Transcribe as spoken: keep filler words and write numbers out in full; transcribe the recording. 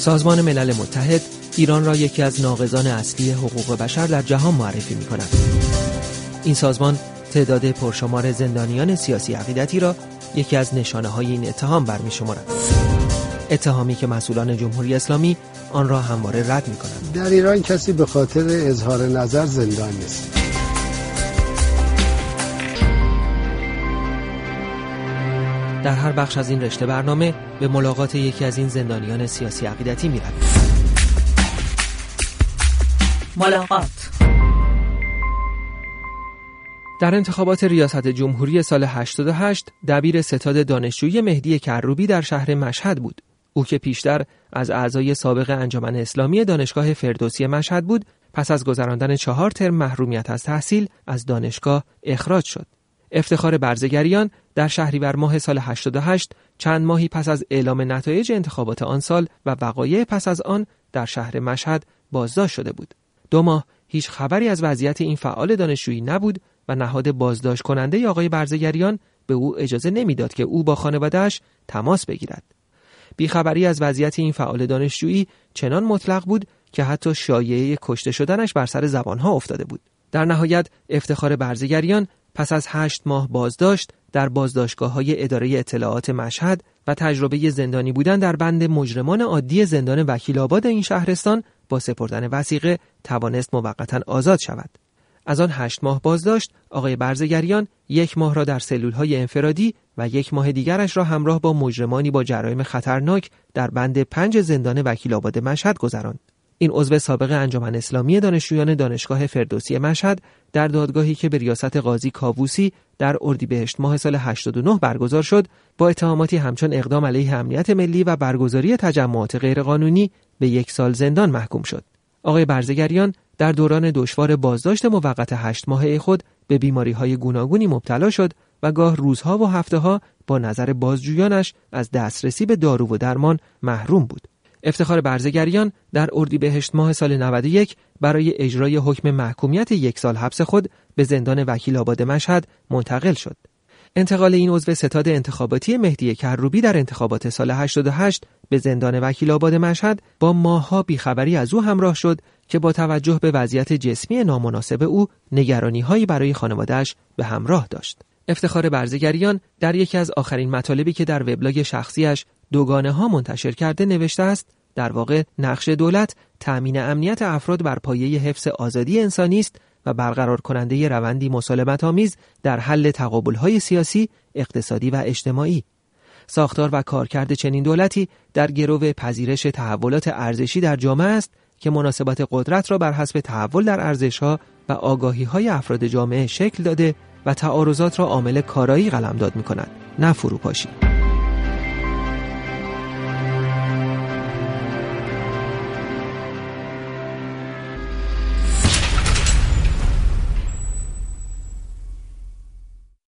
سازمان ملل متحد ایران را یکی از ناقضان اصلی حقوق بشر در جهان معرفی می‌کند. این سازمان تعداد پرشمار زندانیان سیاسی عقیدتی را یکی از نشانه‌های این اتهام برمی‌شمارد. اتهامی که مسئولان جمهوری اسلامی آن را همواره رد می‌کنند. در ایران کسی به خاطر اظهار نظر زندان نیست. در هر بخش از این رشته برنامه به ملاقات یکی از این زندانیان سیاسی عقیدتی می‌رویم. ملاقات. در انتخابات ریاست جمهوری سال هشتاد و هشت دبیر ستاد دانشجویی مهدی کروبی در شهر مشهد بود. او که پیشتر از اعضای سابق انجمن اسلامی دانشگاه فردوسی مشهد بود، پس از گذراندن چهار ترم محرومیت از تحصیل از دانشگاه اخراج شد. افتخار برزگریان در شهریور ماه سال هشتاد و هشت چند ماهی پس از اعلام نتایج انتخابات آن سال و وقایع پس از آن در شهر مشهد بازداشت شده بود. دو ماه هیچ خبری از وضعیت این فعال دانشجویی نبود و نهاد بازداشت کننده آقای برزگریان به او اجازه نمیداد که او با خانواده‌اش تماس بگیرد. بیخبری از وضعیت این فعال دانشجویی چنان مطلق بود که حتی شایعه کشته شدنش بر سر زبانها افتاده بود. در نهایت افتخار برزگریان پس از هشت ماه بازداشت در بازداشتگاه‌های اداره اطلاعات مشهد و تجربه زندانی بودن در بند مجرمان عادی زندان وکیل‌آباد این شهرستان با سپردن وثیقه توانست موقتاً آزاد شود. از آن هشت ماه بازداشت آقای برزگریان یک ماه را در سلول‌های انفرادی و یک ماه دیگرش را همراه با مجرمانی با جرایم خطرناک در بند پنج زندان وکیل‌آباد مشهد گذراند. این عضو سابق انجمن اسلامی دانشجویان دانشگاه فردوسی مشهد در دادگاهی که به ریاست قاضی کاووسی در اردیبهشت ماه سال هشتاد و نه برگزار شد، با اتهاماتی همچون اقدام علیه امنیت ملی و برگزاری تجمعات غیرقانونی به یک سال زندان محکوم شد. آقای برزگریان در دوران دشوار بازداشت موقت هشت ماهه خود به بیماری‌های گوناگونی مبتلا شد و گاه روزها و هفته‌ها با نظر بازجویانش از دسترسی به دارو و درمان محروم بود. افتخار برزگریان در اردیبهشت ماه سال نود و یک برای اجرای حکم محکومیت یک سال حبس خود به زندان وکیل‌آباد مشهد منتقل شد. انتقال این عضو ستاد انتخاباتی مهدی کروبی در انتخابات سال هشتاد و هشت به زندان وکیل‌آباد مشهد با ماه‌ها بیخبری از او همراه شد که با توجه به وضعیت جسمی نامناسب او نگرانی‌هایی برای خانواده‌اش به همراه داشت. افتخار برزگریان در یکی از آخرین مطالبی که در وبلاگ شخصیش دوگانه ها منتشر کرده نوشته است: در واقع نقش دولت تأمین امنیت افراد بر پایه حفظ آزادی انسانی است و برقرار کننده روندی مسالمت آمیز در حل تقابل‌های سیاسی، اقتصادی و اجتماعی. ساختار و کارکرد چنین دولتی در گرو پذیرش تحولات ارزشی در جامعه است که مناسبات قدرت را بر حسب تحول در ارزش‌ها و آگاهی‌های افراد جامعه شکل داده و تعارضات را عامل کارایی قلمداد می‌کند، نه فروپاشی.